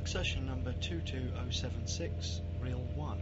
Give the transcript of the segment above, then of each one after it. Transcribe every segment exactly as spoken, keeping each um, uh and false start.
Accession number two two zero seven six, reel one.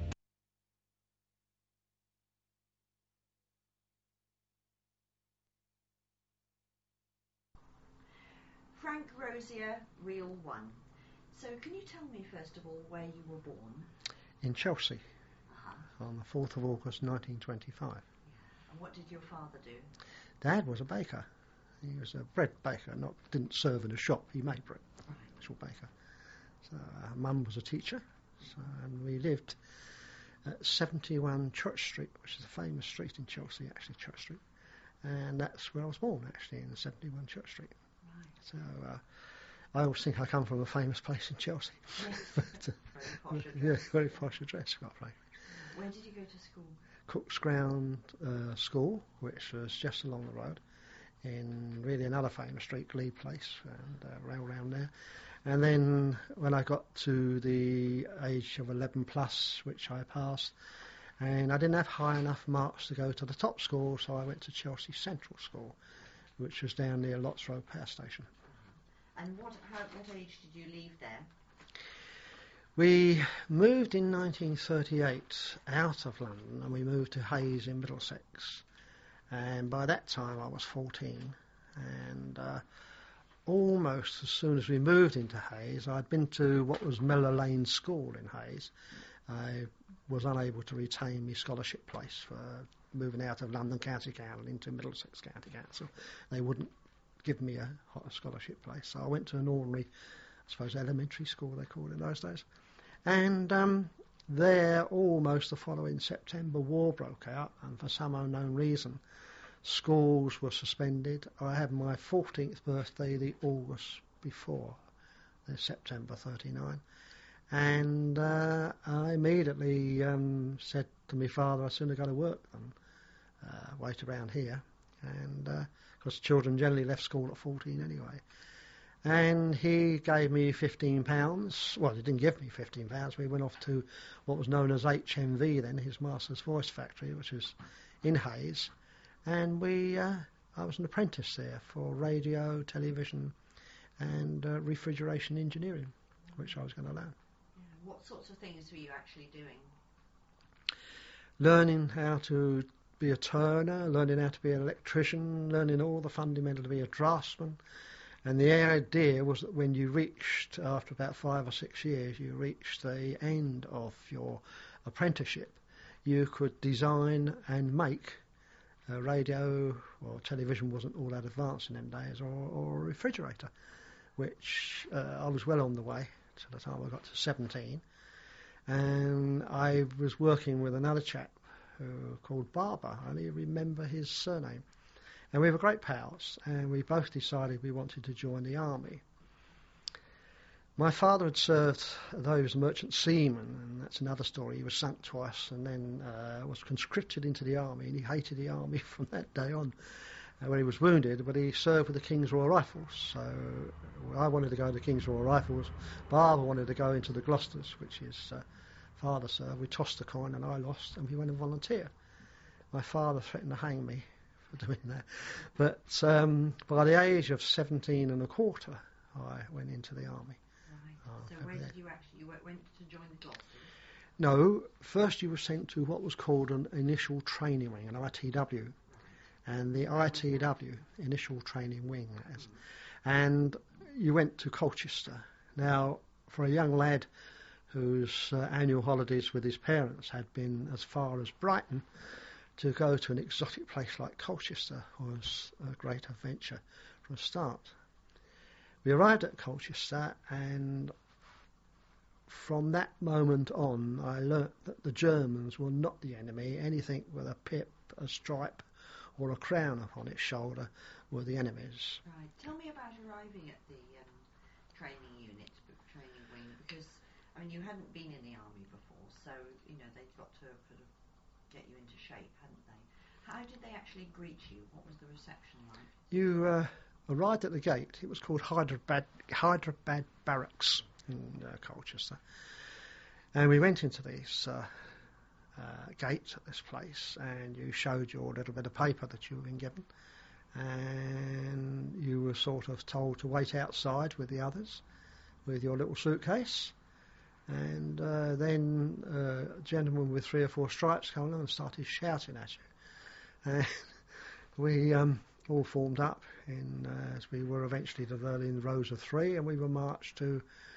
Frank Rosier, reel one. So can you tell me first of all where you were born? In Chelsea, Uh-huh. on the fourth of August nineteen twenty-five. Yeah. And what did your father do? Dad was a baker. He was a bread baker, not didn't serve in a shop, he made bread. Right. Actual baker. So uh, Mum was a teacher, so, and we lived at seventy-one Church Street, which is a famous street in Chelsea, actually Church Street, and that's where I was born, actually, in seventy-one Church Street. Right. So uh, I always think I come from a famous place in Chelsea. Yes. but, uh, Very posh address. Yeah, very posh address, quite frankly. Where did you go to school? Cook's Ground uh, School, which was just along the road, in really another famous street, Glebe Place, and uh, right around there. And then when I got to the age of eleven plus, which I passed, and I didn't have high enough marks to go to the top school, so I went to Chelsea Central School, which was down near Lotts Road Power Station. And what, how, what age did you leave there? We moved in nineteen thirty-eight out of London, and we moved to Hayes in Middlesex. And by that time I was fourteen, and uh, almost as soon as we moved into Hayes, I'd been to what was Miller Lane School in Hayes. I was unable to retain my scholarship place for moving out of London County Council into Middlesex County Council. They wouldn't give me a, a scholarship place, so I went to an ordinary, I suppose, elementary school they called it in those days. And um, there, almost the following September, war broke out, and for some unknown reason, schools were suspended. I had my fourteenth birthday the August before, the September thirty-nine, and uh, I immediately um, said to my father, I'd sooner go to work than uh, wait around here, and because uh, children generally left school at fourteen anyway. And he gave me fifteen pounds. Well, he didn't give me fifteen pounds. We went off to what was known as H M V then, his Master's Voice Factory, which was in Hayes. And we, uh, I was an apprentice there for radio, television, and uh, refrigeration engineering, which I was going to learn. Yeah. What sorts of things were you actually doing? Learning how to be a turner, learning how to be an electrician, learning all the fundamentals to be a draftsman. And the idea was that when you reached, after about five or six years, you reached the end of your apprenticeship, you could design and make a radio, or television wasn't all that advanced in them days, or, or a refrigerator, which uh, I was well on the way to the time I got to seventeen. And I was working with another chap who called Barber. I only remember his surname. And we were great pals, and we both decided we wanted to join the army. My father had served, though he was a merchant seaman, and that's another story. He was sunk twice and then uh, was conscripted into the army, and he hated the army from that day on uh, when he was wounded, but he served with the King's Royal Rifles. So I wanted to go to the King's Royal Rifles. Barber wanted to go into the Gloucesters, which his uh, father served. We tossed the coin, and I lost, and we went and volunteer. My father threatened to hang me for doing that. But um, by the age of seventeen and a quarter, I went into the army. Right. Oh, so where did you actually, you went to join the Gloucesters? No, first you were sent to what was called an initial training wing, an I T W. And the I T W, initial training wing, that is. And you went to Colchester. Now, for a young lad whose uh, annual holidays with his parents had been as far as Brighton, to go to an exotic place like Colchester was a great adventure from the start. We arrived at Colchester, and from that moment on I learnt that the Germans were not the enemy. Anything with a pip, a stripe or a crown upon its shoulder were the enemies. Right. Tell me about arriving at the um, training unit, training wing, because I mean you hadn't been in the army before, so you know they'd got to sort of get you into shape, hadn't they? How did they actually greet you? What was the reception like? You uh, arrived at the gate. It was called Hyderabad, Hyderabad Barracks in uh, Colchester. And we went into this uh, uh, gate at this place, and you showed your little bit of paper that you were been given. And you were sort of told to wait outside with the others with your little suitcase, and uh, then uh, a gentleman with three or four stripes came along and started shouting at you. And we um, all formed up in, uh, as we were eventually divided in rows of three, and we were marched to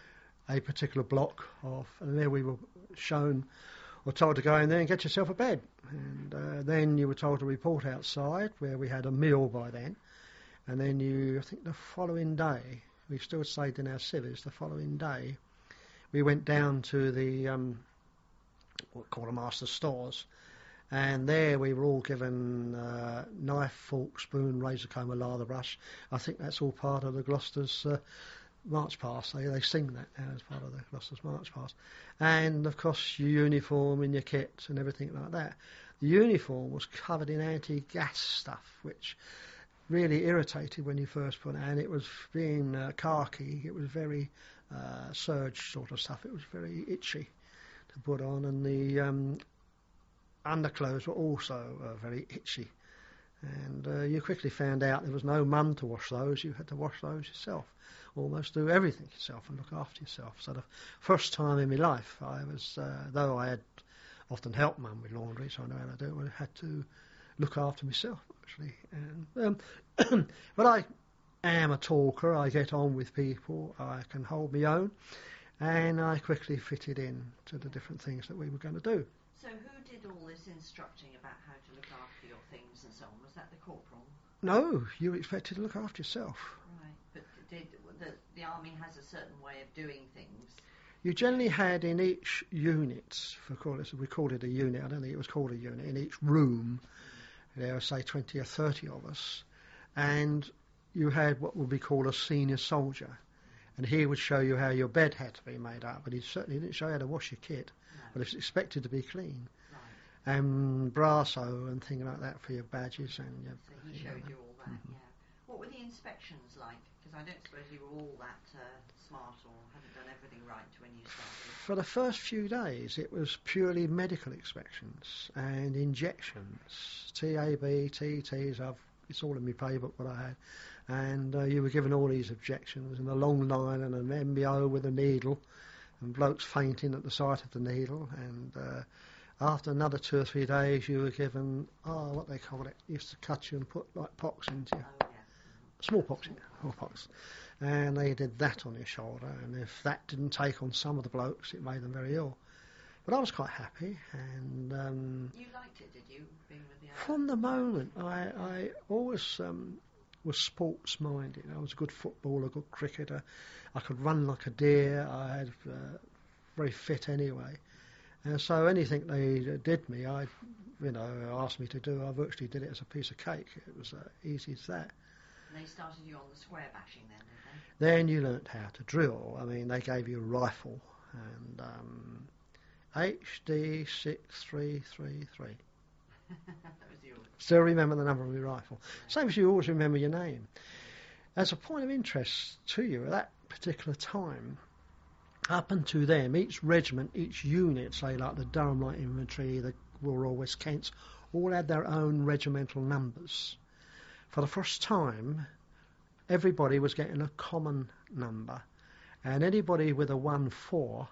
a particular block of, and there we were shown or told to go in there and get yourself a bed. And uh, then you were told to report outside, where we had a meal by then. And then you, I think the following day, we still stayed in our civvies. The following day, we went down to the um, what quartermaster stores, and there we were all given uh, knife, fork, spoon, razor comb, a lather brush. I think that's all part of the Gloucester's uh, march past. They they sing that now as part of the Gloucester's march past. And of course your uniform and your kit and everything like that. The uniform was covered in anti-gas stuff, which really irritated when you first put it, and it was being uh, khaki, it was very uh, serge sort of stuff. It was very itchy to put on, and the um, underclothes were also uh, very itchy. And uh, you quickly found out there was no mum to wash those. You had to wash those yourself, almost do everything yourself and look after yourself. So the first time in my life, I was, uh, though I had often helped mum with laundry, so I know how to do it, I had to look after myself, actually. And, um, but I am a talker. I get on with people. I can hold my own, and I quickly fitted in to the different things that we were going to do. So who did all this instructing about how to look after your things and so on? Was that the corporal? No, you were expected to look after yourself. Right, but did the, the army has a certain way of doing things? You generally had in each unit, for call it, we called it a unit, I don't think it was called a unit, in each room, there were say twenty or thirty of us, and you had what would be called a senior soldier, and he would show you how your bed had to be made up, but he certainly didn't show you how to wash your kit, No. but it's expected to be clean. Right. And brasso and things like that for your badges. And your, So he showed like you all that, Mhm. yeah. What were the inspections like? Because I don't suppose you were all that uh, smart or hadn't done everything right when you started. For the first few days, it was purely medical inspections and injections, T A B, T Ts. I've, it's all in my playbook what I had, and uh, you were given all these injections and a long line and an M B O with a needle, and blokes fainting at the sight of the needle. And uh, after another two or three days, you were given oh, what they call it, used to cut you and put like pox into you. Oh, yeah. Smallpox, smallpox, and they did that on your shoulder, and if that didn't take on some of the blokes, it made them very ill. But I was quite happy, and um, You liked it, did you, being with the from the moment, I, I always um, was sports-minded. I was a good footballer, a good cricketer. I could run like a deer. I had uh, very fit anyway, and so anything they did me, I, you know, asked me to do, I virtually did it as a piece of cake. It was uh, easy as that. And they started you on the square bashing then, did they? Then you learnt how to drill. I mean, they gave you a rifle, and um, H D six three three three. That was yours. Still remember the number of your rifle. Same as you always remember your name. As a point of interest to you at that particular time, up until them, each regiment, each unit, say like the Durham Light Infantry, the Royal West Kents, all had their own regimental numbers. For the first time, everybody was getting a common number, and anybody with a one four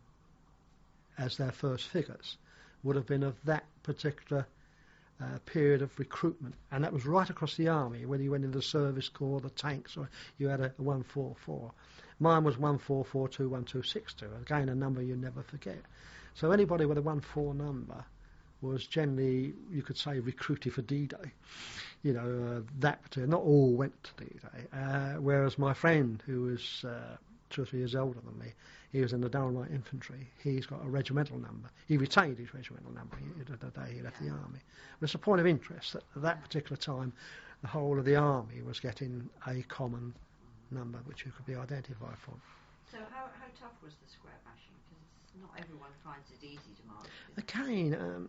as their first figures would have been of that particular uh, period of recruitment, and that was right across the army, whether you went into the service corps, the tanks, or you had a, a one four four. Mine was one four four two one two six two, again a number you never forget. So anybody with a one four number was generally, you could say, recruited for D-Day. You know, uh, that particular, not all went to D-Day. Uh, whereas my friend, who was uh, two or three years older than me, he was in the Durham Light Infantry. He's got a regimental number. He retained his regimental number the day he left the army. But it's a point of interest that at that particular time, the whole of the army was getting a common number which you could be identified from. So how, how tough was the square bashing? Because not everyone finds it easy to march. is it? Again, um,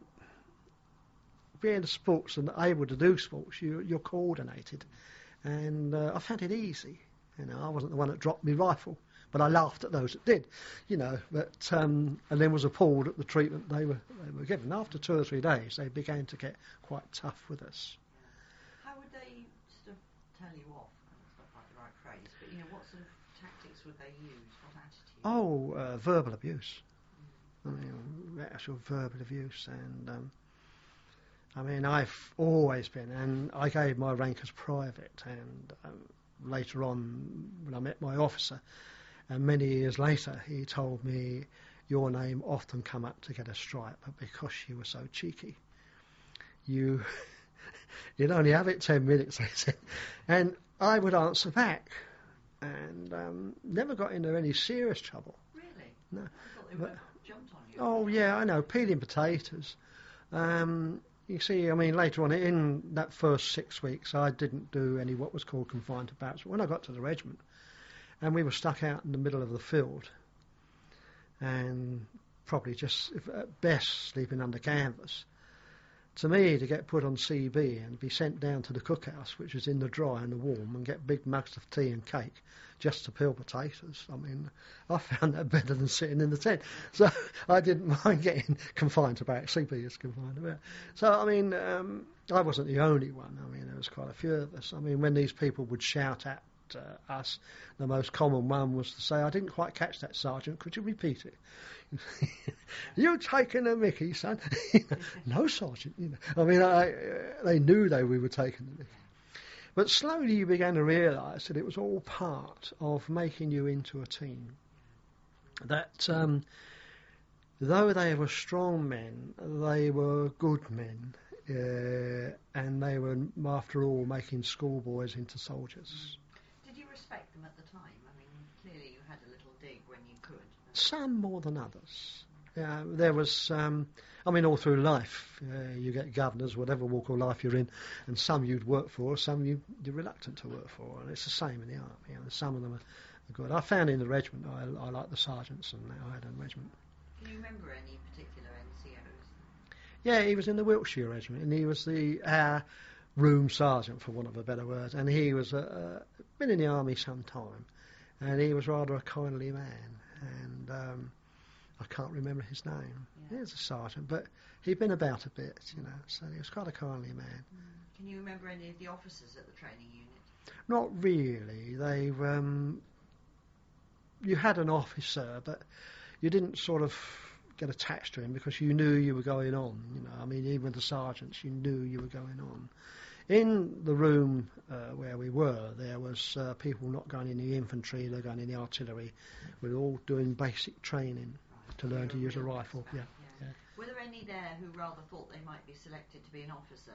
being a sports and able to do sports, you, you're coordinated, and uh, I found it easy. You know, I wasn't the one that dropped my rifle, but I laughed at those that did. You know, but um, and then was appalled at the treatment they were they were given. After two or three days, they began to get quite tough with us. How would they sort of tell you off? That's not quite the right phrase, but you know, what sort of tactics would they use? What attitude? Oh, uh, verbal abuse. I mean, actual verbal abuse, and um, I mean, I've always been, and I gave my rank as private, and um, later on, when I met my officer, and many years later, he told me, your name often come up to get a stripe, but because you were so cheeky, you, you'd only have it ten minutes, I said, and I would answer back, and um, never got into any serious trouble. Really? No. I thought they But, were jumped on you. oh yeah, I know, peeling potatoes. Um, you see, I mean, later on in that first six weeks, I didn't do any what was called confined to barracks. But when I got to the regiment, and we were stuck out in the middle of the field, and probably just if, at best sleeping under canvas. To me, to get put on C B and be sent down to the cookhouse, which is in the dry and the warm, and get big mugs of tea and cake just to peel potatoes, I mean, I found that better than sitting in the tent. So I didn't mind getting confined to barracks. C B is confined to barracks. So, I mean, um, I wasn't the only one. I mean, there was quite a few of us. I mean, when these people would shout at uh, us, the most common one was to say, I didn't quite catch that, Sergeant, could you repeat it? You taking a mickey, son? No, Sergeant. You know. I mean, I, uh, they knew they we were taking the mickey. But slowly you began to realise that it was all part of making you into a team. That um, though they were strong men, they were good men, uh, and they were, after all, making schoolboys into soldiers. Did you respect them at the time? I mean, clearly you had a little dig when you could. Some more than others. Yeah, there was, um, I mean, all through life, uh, you get governors, whatever walk of life you're in, and some you'd work for, some you, you're reluctant to work for, and it's the same in the army. You know, some of them are, are good. I found in the regiment, I, I like the sergeants, and I had a regiment. Can you remember any particular N C Os? Yeah, he was in the Wiltshire regiment, and he was the our room sergeant, for want of a better word, and he was uh, uh, been in the army some time, and he was rather a kindly man, and um, I can't remember his name. Yeah. He was a sergeant, but he'd been about a bit, you know, so he was quite a kindly man. Mm. Can you remember any of the officers at the training unit? Not really. They, um, you had an officer, but you didn't sort of get attached to him because you knew you were going on. You know, I mean, even with the sergeants, you knew you were going on. In the room uh, where we were, there was uh, people not going in the infantry, they're going in the artillery. We were all doing basic training Right. to learn to use a Real rifle. expert, Yeah, yeah. yeah. Were there any there who rather thought they might be selected to be an officer?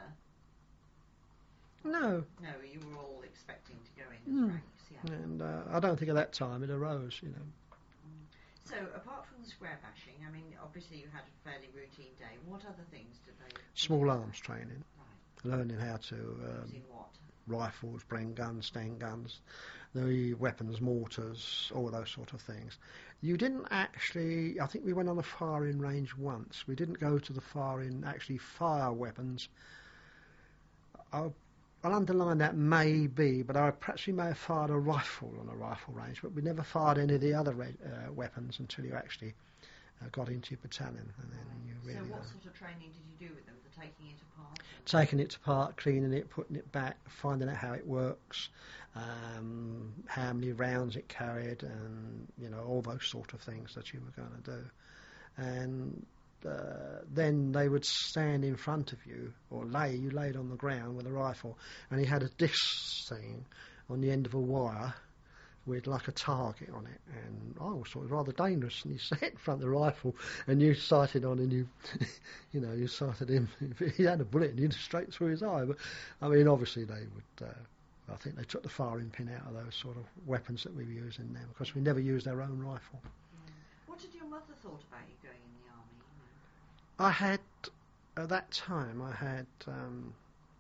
No, No, you were all expecting to go in as Mm. ranks, yeah. and uh, I don't think at that time it arose, you know. So, apart from the square bashing, I mean, obviously you had a fairly routine day. What other things did they... Small arms training, Right. learning how to um, Using what? rifles, bring guns, stand guns, the weapons, mortars, all those sort of things. You didn't actually, I think we went on a firing range once. We didn't go to the firing, actually fire weapons. I'll, I'll underline that maybe, but I perhaps we may have fired a rifle on a rifle range, but we never fired any of the other re- uh, weapons until you actually uh, got into your battalion. And then you really So what uh, sort of training did you do with them for taking it apart? taking it apart, cleaning it, putting it back, finding out how it works, um, how many rounds it carried, and you know all those sort of things that you were going to do. And uh, then they would stand in front of you, or lay you laid on the ground with a rifle, and he had a disc thing on the end of a wire with like a target on it, and I always thought it was rather dangerous. And you sat in front of the rifle, and you sighted on, and you, you know, you sighted him. If he had a bullet, and you'd straight through his eye. But I mean, obviously they would. Uh, I think they took the firing pin out of those sort of weapons that we were using then, because we never used our own rifle. Yeah. What did your mother thought about you going in the army? You know? I had at that time. I had. Um,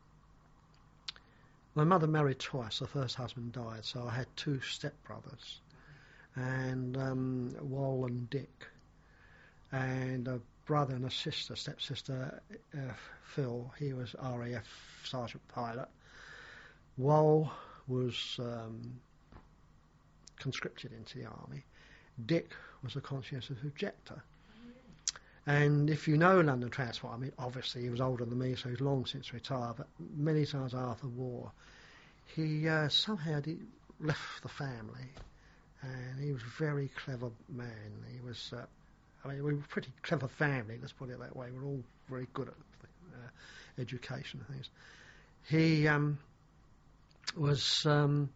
My mother married twice. Her first husband died, so I had two stepbrothers, and um, Wal and Dick, and a brother and a sister, stepsister uh, Phil. He was R A F sergeant pilot. Wal was um, conscripted into the army. Dick was a conscientious objector. And if you know London Transport, I mean, obviously he was older than me, so he's long since retired, but many times after the war, he uh, somehow he left the family and he was a very clever man. He was, uh, I mean, we were a pretty clever family, let's put it that way. We were all very good at uh, education and things. He um, was um,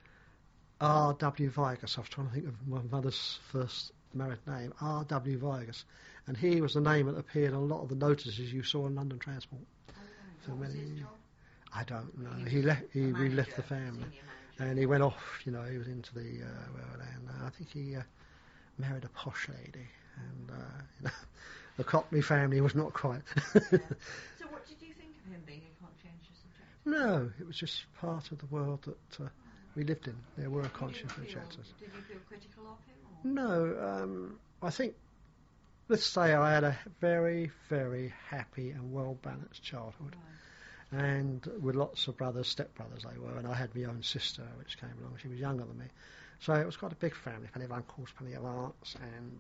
R W Vigus. I was trying to think of my mother's first married name, R W Vigus. And he was the name that appeared on a lot of the notices you saw in London Transport. Oh, right. For What was many- his job? I don't know. He He was left. He a we manager, left the family, senior manager. and he went off. You know, he was into the uh, well, and uh, I think he uh, married a posh lady, and uh, you know, the Cockney family was not quite. Yeah. So what did you think of him being a conscientious objector? No, it was just part of the world that uh, we lived in. There were You didn't conscientious feel- objectors. Did you feel critical of him? Or? No, um, I think. Let's say I had a very, very happy and well-balanced childhood. Right. And with lots of brothers, step-brothers they were, and I had my own sister which came along. She was younger than me, so it was quite a big family, plenty of uncles, plenty of aunts, and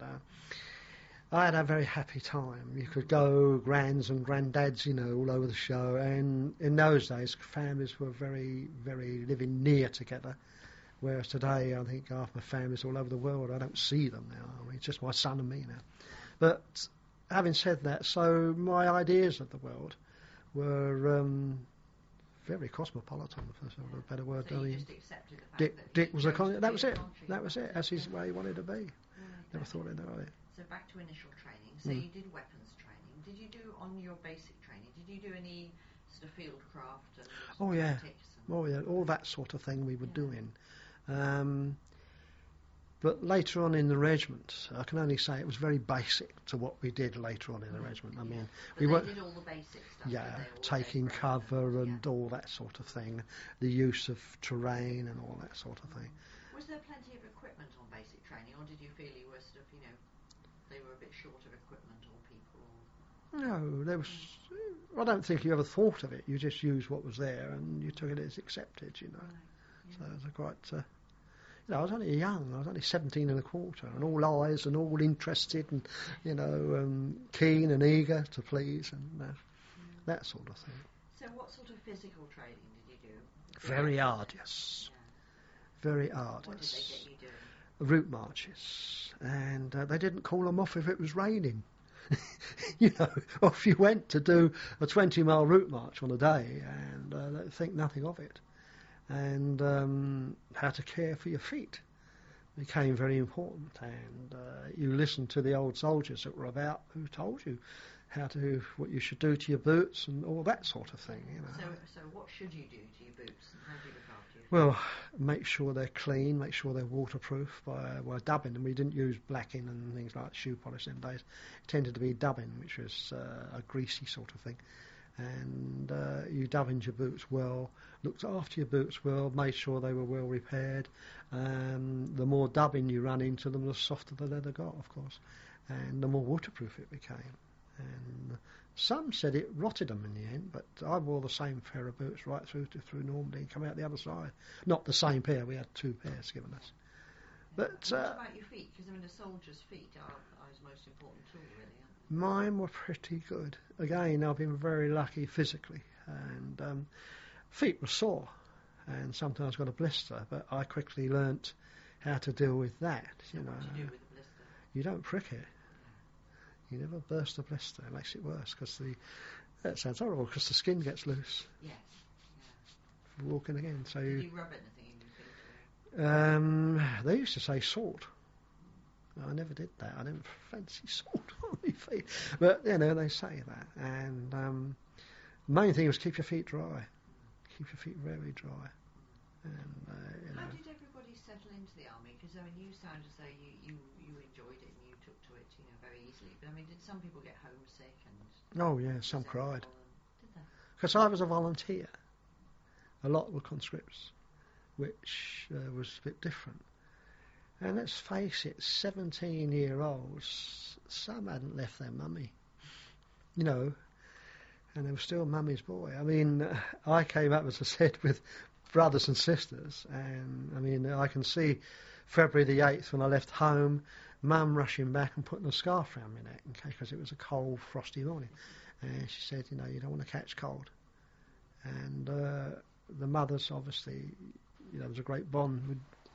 uh, I had a very happy time. You could go grands and granddads, you know, all over the show, and in those days families were very, very living near together, whereas today I think half my family's all over the world. I don't see them now. I mean, it's just my son and me now. But having said that, so my ideas of the world were um, very cosmopolitan, for sort of a better word. So I you mean, just accepted the fact Dick, that Dick he was a chose con- to that be was a it. country That was it. That's his yeah. way he wanted to be. Right, Never okay. thought any other way. So back to initial training. So Mm. you did weapons training. Did you do on your basic training? Did you do any sort of field craft and Oh, yeah. tactics and Oh yeah, all that sort of thing we were Yeah. doing. Um, but later on in the regiment, I can only say it was very basic to what we did later on in the regiment. I mean, But we they weren't. did all the basic stuff. Yeah, did they? All the taking basic cover weapons, and yeah. all that sort of thing, the use of terrain and all that sort of thing. Was there plenty of equipment on basic training, or did you feel you were sort of, you know, they were a bit short of equipment or people? Or... No, there was. I don't think you ever thought of it. You just used what was there and you took it as accepted. You know, Right. so Yeah. it was a quite. Uh, you know, I was only young. I was only seventeen and a quarter, and all eyes and all interested and you know um, keen and eager to please and uh, that sort of thing. So what sort of physical training did you do? Very Yeah. arduous. Yeah. Very What did they arduous. get you doing? Route marches, and uh, they didn't call them off if it was raining. You know, off you went to do a twenty mile route march on a day, and uh, they think nothing of it. And um, how to care for your feet became very important, and uh, you listened to the old soldiers that were about who told you how to what you should do to your boots and all that sort of thing. You know. So, so what should you do to your boots, and how do you look after your feet? Well, make sure they're clean, make sure they're waterproof by well, dubbing them. We didn't use blacking and things like shoe polish in days. It tended to be dubbing, which was uh, a greasy sort of thing. And uh, you dubbed your boots well, looked after your boots well, made sure they were well repaired. Um, the more dubbing you run into them, the softer the leather got, of course, and the more waterproof it became. And some said it rotted them in the end, but I wore the same pair of boots right through to through Normandy and come out the other side. Not the same pair, we had two pairs given us. But What uh, about your feet? Because I mean, a soldier's feet are, are his most important tool, really. Aren't mine were pretty good. Again, I've been very lucky physically, and um, feet were sore, and sometimes got a blister. But I quickly learnt how to deal with that. they? You So know, what do you do with a blister? you don't prick it. You never burst a blister. It makes it worse because the that sounds horrible because the skin gets loose. Yes. For walking again. So Yeah. Did you, you rub anything in your feet? um, they used to say salt. I never did that. I didn't fancy salt on my feet. But, you know, they say that. And um, main thing was keep your feet dry. Keep your feet very dry. And, uh, you How know. did everybody settle into the army? Because I mean, you sound as though you, you, you enjoyed it and you took to it, you know, very easily. But I mean, did some people get homesick and? Oh, yeah, some cried. resentful and- Did they? Because I was a volunteer. A lot were conscripts, which uh, was a bit different. And let's face it, seventeen-year-olds, some hadn't left their mummy, you know, and they were still mummy's boy. I mean, uh, I came up, as I said, with brothers and sisters, and I mean, I can see February the eighth when I left home, mum rushing back and putting a scarf around my neck in case, because it was a cold, frosty morning. And she said, you know, you don't want to catch cold. And uh, the mothers, obviously, you know, there was a great bond with,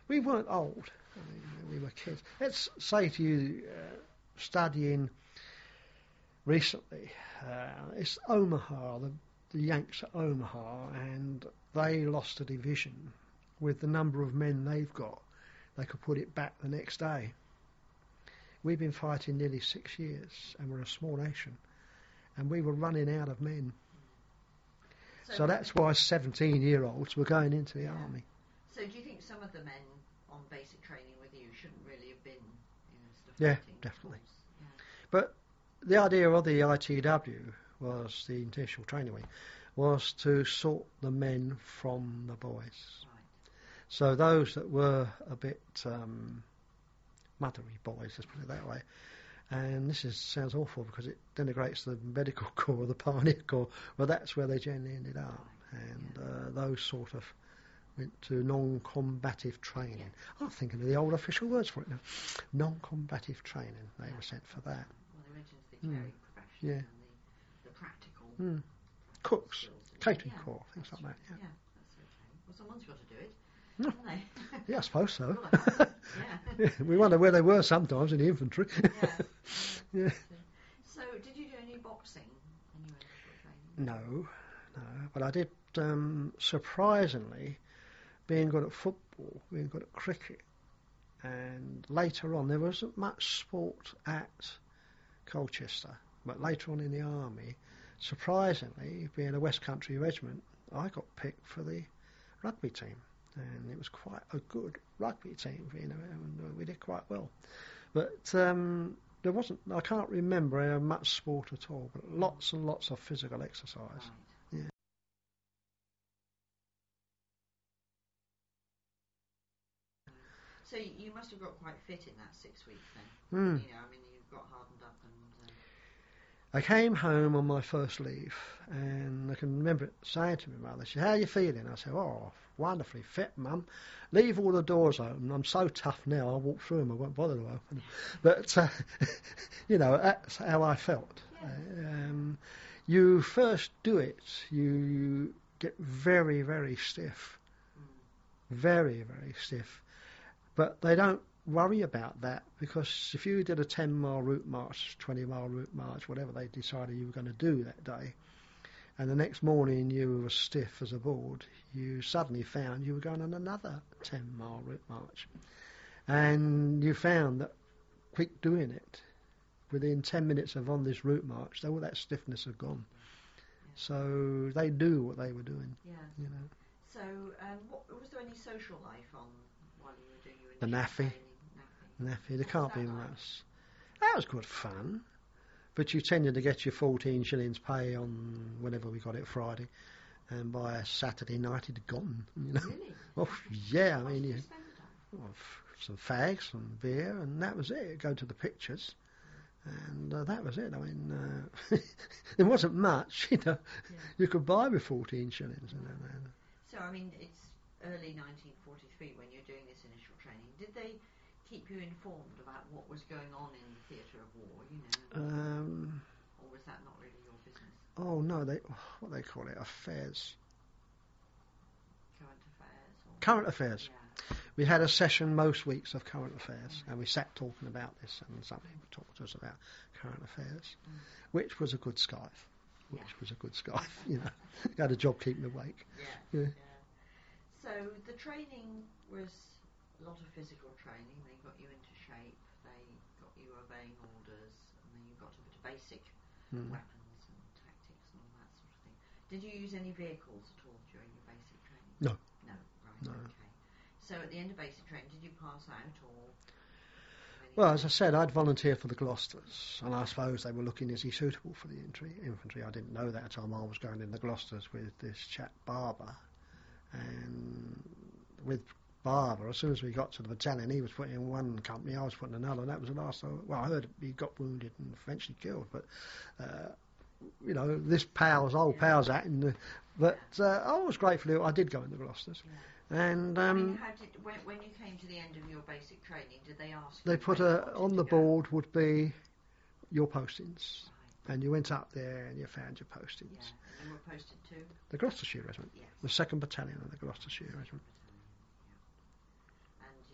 we weren't old. I mean, we were kids. Let's say to you, uh, studying recently, uh, it's Omaha, the, the Yanks at Omaha, and they lost a division. With the number of men they've got, they could put it back the next day. We've been fighting nearly six years, and we're a small nation, and we were running out of men. So, so that's why seventeen-year-olds were going into the yeah. army. So do you think some of the men on basic training with you shouldn't really have been, you know, stuff Yeah, fighting, definitely. Yeah. But the idea of the I T W was, the initial training wing, was to sort the men from the boys. Right. So those that were a bit um, mothery boys, let's put it that way, and this is, sounds awful because it denigrates the medical corps, the pioneer corps, well that's where they generally ended up. Right. And Yeah. uh, those sort of went to non-combative training. Yeah. I'm thinking of the old official words for it now. Non-combative training, they Yeah. were sent for that. Well, they went into the Mm. caring profession Yeah. and the, the practical Mm. Cooks, skills. catering Yeah, corps, things that's like that. right. Yeah. Yeah, that's okay. Well, someone's got to do it, No. haven't they? Yeah, I suppose so. Well, I have. Yeah. Yeah, we wonder where they were sometimes in the infantry. Yeah. Yeah. So, did you do any boxing in your initial training? No, no. But I did, um, surprisingly, being good at football, being good at cricket. And later on, there wasn't much sport at Colchester. But later on in the army, surprisingly, being a West Country regiment, I got picked for the rugby team. And it was quite a good rugby team, you know, and we did quite well. But um, there wasn't, I can't remember uh, much sport at all, but lots and lots of physical exercise. Right. Yeah. So you must have got quite fit in that six weeks then. Mm. You know, I mean, you've got hardened up and. Uh... I came home on my first leave, and I can remember saying to my mother, she said, "How are you feeling?" I said, "Oh, wonderfully fit, Mum. Leave all the doors open. I'm so tough now, I'll walk through them, I won't bother to open them." But, uh, you know, that's how I felt. Yeah. Um, you first do it, you get very, very stiff. Mm. Very, very stiff. But they don't worry about that, because if you did a ten mile route march, twenty mile route march, whatever they decided you were going to do that day, and the next morning you were stiff as a board, you suddenly found you were going on another ten mile route march. And you found that quick doing it, within ten minutes of on this route march, all that stiffness had gone. Yeah. So they knew what they were doing, Yeah. you know. So, um, what, was there any social life on while you were doing your The initial naffy. training? Naffy. Naffy, there What can't was be that like? much. That was good fun. But you tended to get your fourteen shillings pay on whenever we got it Friday, and by Saturday night it'd gone. You know. Really? Oh yeah, I What mean, did you, you spend it on? well, f- some fags, some beer, and that was it. Go to the pictures, and uh, that was it. I mean, uh, there wasn't much, you know. Yeah. You could buy with fourteen shillings. And, and, and. So, I mean, it's early nineteen forty-three when you're doing this initial training. Did they keep you informed about what was going on in the theatre of war, you know? Um, or was that not really your business? oh no, they what they call it, affairs, Current affairs? Or current affairs. Yeah. We had a session most weeks of current affairs, and we sat talking about this, and some people talked to us about current affairs, Mm. which was a good skive. Which Yeah. was a good skive, you know. You had a job keeping awake. Yeah, Yeah. yeah. So the training was a lot of physical training. They got you into shape. They got you obeying orders, and then you got a bit of basic Mm. weapons and tactics and all that sort of thing. Did you use any vehicles at all during your basic training? No. No. Right. No. Okay. So at the end of basic training, did you pass out or? Well, as I said, I'd volunteered for the Gloucesters, and I suppose they were looking, is he suitable for the infantry? infantry. I didn't know that at the time. I was going in the Gloucesters with this chap, Barber, and with Barber, as soon as we got to the battalion, he was put in one company, I was put in another, and that was the last. I, well, I heard he got wounded and eventually killed, but uh, you know, this pal's old Yeah. pal's at, and, uh, but uh, I was grateful I did go in the Gloucesters, Yeah. and I um, mean, how did when, when you came to the end of your basic training, did they ask? they you put where you a wanted on to the go? board would be your postings. Right. And you went up there and you found your postings. Yeah. And you were posted to. The Gloucestershire Regiment, Yes. the second Battalion of the Gloucestershire Regiment. And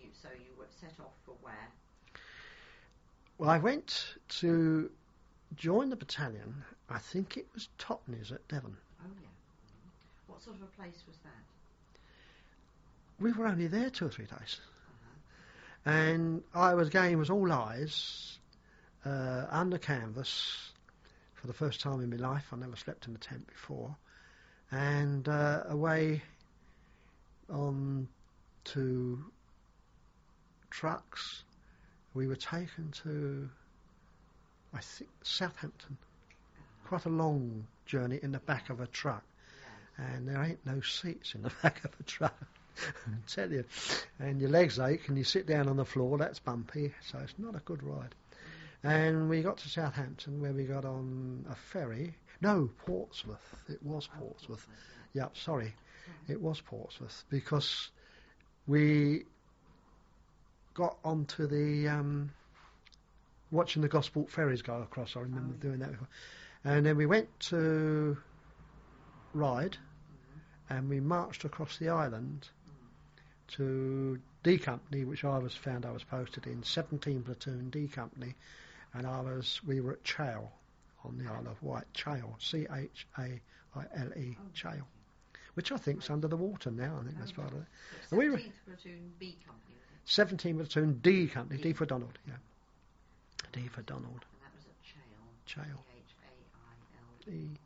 set off for where? Well, I went to join the battalion. I think it was Totnes at Devon. Oh yeah. What sort of a place was that? We were only there two or three days, Uh-huh. and I was again was all eyes, uh, under canvas for the first time in my life. I never slept in a tent before, and uh, away on to trucks. We were taken to, I think, Southampton. Uh-huh. Quite a long journey in the back of a truck, Yes. and there ain't no seats in the back of a truck. I tell you, and your legs ache, and you sit down on the floor. That's bumpy, so it's not a good ride. And we got to Southampton, where we got on a ferry. No, Portsmouth. It was Oh, Portsmouth. yeah. Yep, sorry, Sorry. it was Portsmouth because we got onto the um, watching the Gosport ferries go across. I remember Oh, doing yeah. that before. And then we went to Ryde, Mhm. and we marched across the island Mm. to D Company, which I was found I was posted in, seventeen Platoon D Company, and I was we were at Chale on the Isle of Wight. Chale, C H A I L E, Oh, Chale, which I think's under the water now. I think that's Oh, part of it. So And we were- seventeenth Platoon B Company, was it? seventeen Platoon D Company, D D. for Donald, yeah, D for Donald, And that was at Chale. Chale, C H A I L E. E. Right.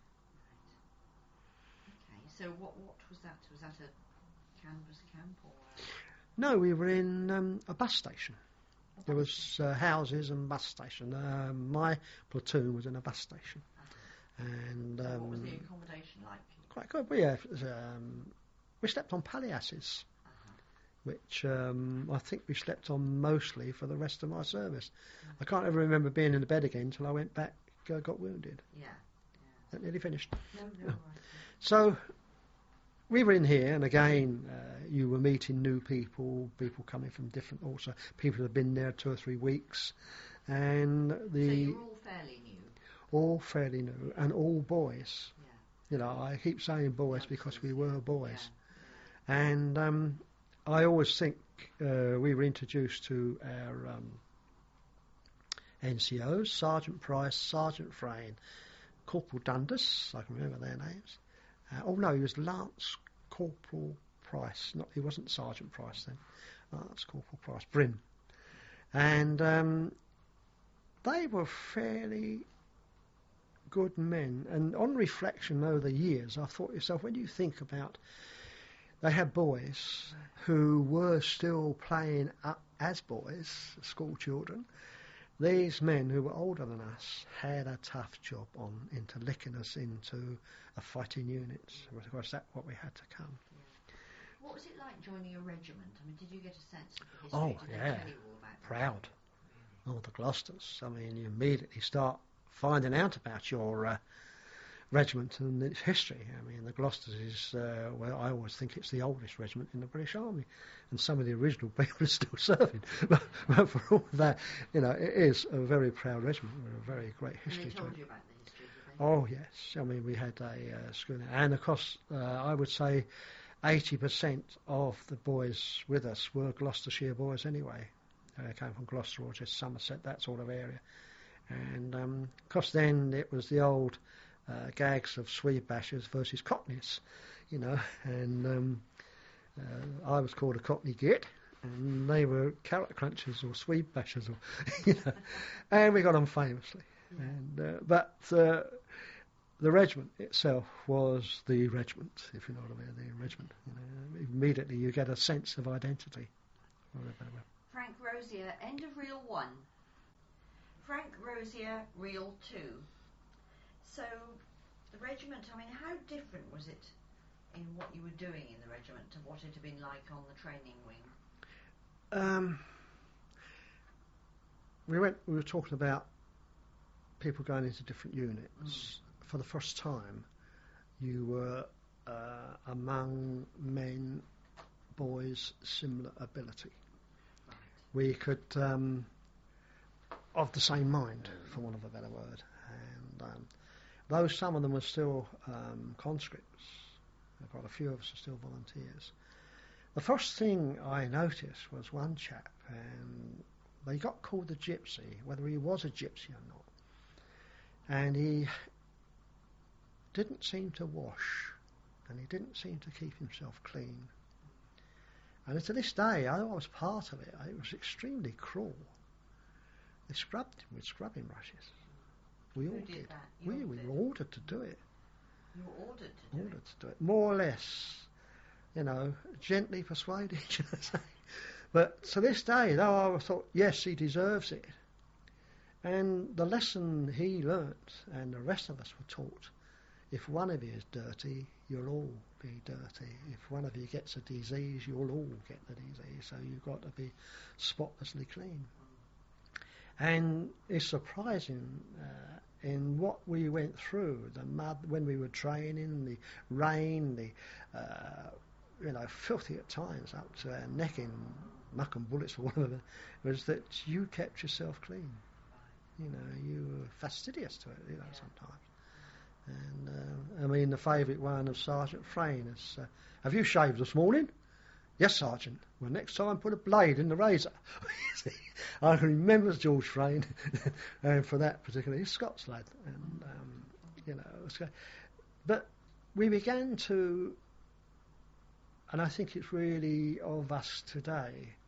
Okay. So what what was that? Was that a canvas camp or? A... No, we were in um, a bus station. a There bus was uh, houses and bus station. Uh, my platoon was in a bus station, Uh-huh. and So what was um, the accommodation like? quite good. But yeah, it was, um, we slept on palliasses, Uh-huh. which um, I think we slept on mostly for the rest of my service. Mm. I can't ever remember being in the bed again until I went back, uh, got wounded. Yeah. That nearly finished. Yeah. No, no, Yeah. right. So we were in here, and again, uh, you were meeting new people, people coming from different, also people who had been there two or three weeks, and So the you're all fairly new. all fairly new, and all boys. Yeah. You know, I keep saying boys because we were boys. Yeah. And um, I always think uh, we were introduced to our um, N C Os, Sergeant Price, Sergeant Frayne, Corporal Dundas, I can remember their names. Uh, oh no, he was Lance Corporal Price. Not, he wasn't Sergeant Price then. Lance Corporal Price, Brim. And um, they were fairly good men. And on reflection over the years, I thought to myself, when you think about they had boys who were still playing up as boys, school children. These men who were older than us had a tough job on into licking us into a fighting unit. Of course, that's what we had to come. What was it like joining a regiment? I mean, did you get a sense of the history? Oh, Did they yeah. tell you all about that? Proud. Oh, the Gloucesters. I mean, you immediately start finding out about your uh, regiment and its history. I mean, the Gloucesters is, uh, well, I always think it's the oldest regiment in the British Army, and some of the original people are still serving. But, but for all that, you know, it is a very proud regiment with a very great And history they to told it. you about the history, did they? Oh, yes. I mean, we had a uh, schooner, and of course, uh, I would say eighty percent of the boys with us were Gloucestershire boys anyway. Uh, They came from Gloucester, Rochester, Somerset, that sort of area. And um, of course, then it was the old uh, gags of Swede bashers versus Cockneys, you know. And um, uh, I was called a Cockney git, and they were carrot crunchers or Swede bashers, or you know. And we got on famously. Yeah. And uh, but uh, the regiment itself was the regiment, if you know what I mean. The regiment. You know, immediately you get a sense of identity. Frank Rosier, end of reel one. Frank Rosier, reel two. So, the regiment, I mean, how different was it in what you were doing in the regiment to what it had been like on the training wing? Um, we went. We were talking about people going into different units. Mm. For the first time, you were uh, among men, boys, similar ability. Right. We could, um, of the same mind, for want of a better word. And um, though some of them were still um, conscripts, quite a few of us are still volunteers. The first thing I noticed was one chap and they got called the gypsy, whether he was a gypsy or not. And he didn't seem to wash, and he didn't seem to keep himself clean. And to this day, I was part of it. It was extremely cruel. They scrubbed him with scrubbing brushes. We Who all did did. that? You We, all we did? were ordered to do it. You were ordered to do Ordered it. to do it. More or less, you know, gently persuaded, should I say. But to this day, though, I thought, yes, he deserves it. And the lesson he learnt, and the rest of us were taught, if one of you is dirty, you'll all be dirty. If one of you gets a disease, you'll all get the disease. So you've got to be spotlessly clean. And it's surprising uh, in what we went through, the mud when we were training, the rain, the uh, you know, filthy at times up to our neck in muck and bullets or whatever, was that you kept yourself clean. You know, you were fastidious to it, you know, Yeah. sometimes. And uh, I mean, the favourite one of Sergeant Frayne is, uh, have you shaved this morning? Yes, Sergeant. Well, next time put a blade in the razor. I can remember George Frayne, and for that particular, he's a Scots lad, and um, you know, it's good. But we began to, and I think it's really of us today,